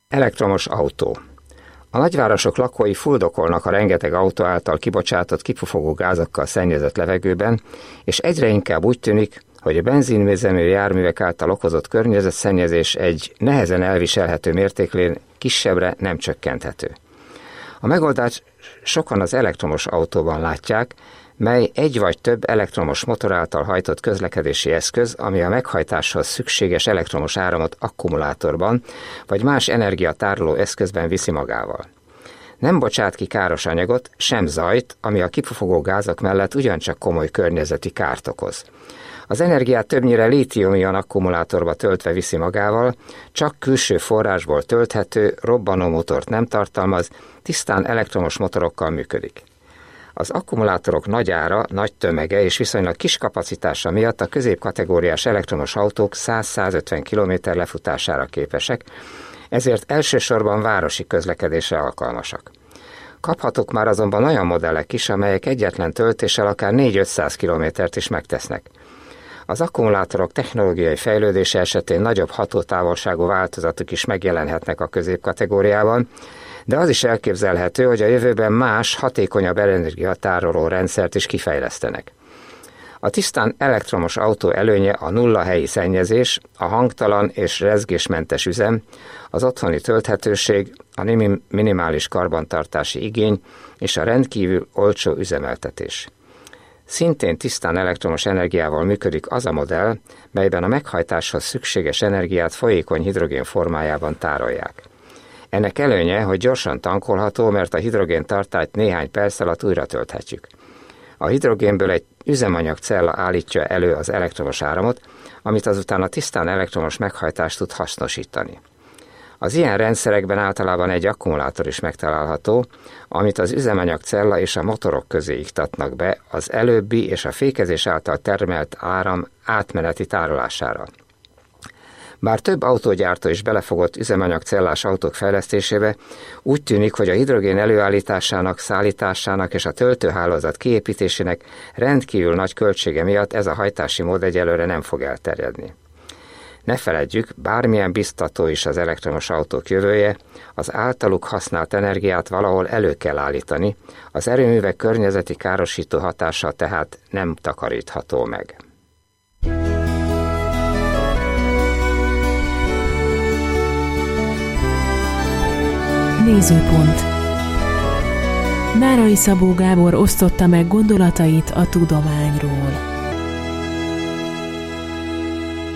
Elektromos autó. A nagyvárosok lakói fuldokolnak a rengeteg autó által kibocsátott kipufogó gázokkal szennyezett levegőben, és egyre inkább úgy tűnik, hogy a benzinüzemű járművek által okozott környezetszennyezés egy nehezen elviselhető mértékén kisebbre nem csökkenthető. A megoldást sokan az elektromos autóban látják, mely egy vagy több elektromos motor által hajtott közlekedési eszköz, ami a meghajtáshoz szükséges elektromos áramot akkumulátorban vagy más energiatároló eszközben viszi magával. Nem bocsát ki káros anyagot, sem zajt, ami a kipufogó gázok mellett ugyancsak komoly környezeti kárt okoz. Az energiát többnyire lítium-ion akkumulátorba töltve viszi magával, csak külső forrásból tölthető, robbanómotort nem tartalmaz, tisztán elektromos motorokkal működik. Az akkumulátorok nagy ára, nagy tömege és viszonylag kis kapacitása miatt a középkategóriás elektromos autók 100-150 km lefutására képesek, ezért elsősorban városi közlekedésre alkalmasak. Kaphatók már azonban olyan modellek is, amelyek egyetlen töltéssel akár 4-500 kilométert is megtesznek. Az akkumulátorok technológiai fejlődése esetén nagyobb hatótávolságú változatok is megjelenhetnek a középkategóriában, de az is elképzelhető, hogy a jövőben más, hatékonyabb energiatároló rendszert is kifejlesztenek. A tisztán elektromos autó előnye a nulla helyi szennyezés, a hangtalan és rezgésmentes üzem, az otthoni tölthetőség, a minimális karbantartási igény és a rendkívül olcsó üzemeltetés. Szintén tisztán elektromos energiával működik az a modell, melyben a meghajtáshoz szükséges energiát folyékony hidrogén formájában tárolják. Ennek előnye, hogy gyorsan tankolható, mert a hidrogén tartályt néhány perc alatt újra tölthetjük. A hidrogénből egy üzemanyagcella állítja elő az elektromos áramot, amit azután a tisztán elektromos meghajtást tud hasznosítani. Az ilyen rendszerekben általában egy akkumulátor is megtalálható, amit az üzemanyagcella és a motorok közé iktatnak be az előbbi és a fékezés által termelt áram átmeneti tárolására. Bár több autógyártó is belefogott üzemanyagcellás autók fejlesztésébe, úgy tűnik, hogy a hidrogén előállításának, szállításának és a töltőhálózat kiépítésének rendkívül nagy költsége miatt ez a hajtási mód egyelőre nem fog elterjedni. Ne feledjük, bármilyen biztató is az elektromos autók jövője, az általuk használt energiát valahol elő kell állítani, az erőművek környezeti károsító hatása tehát nem takarítható meg. Nézőpont. Nárai Szabó Gábor osztotta meg gondolatait a tudományról.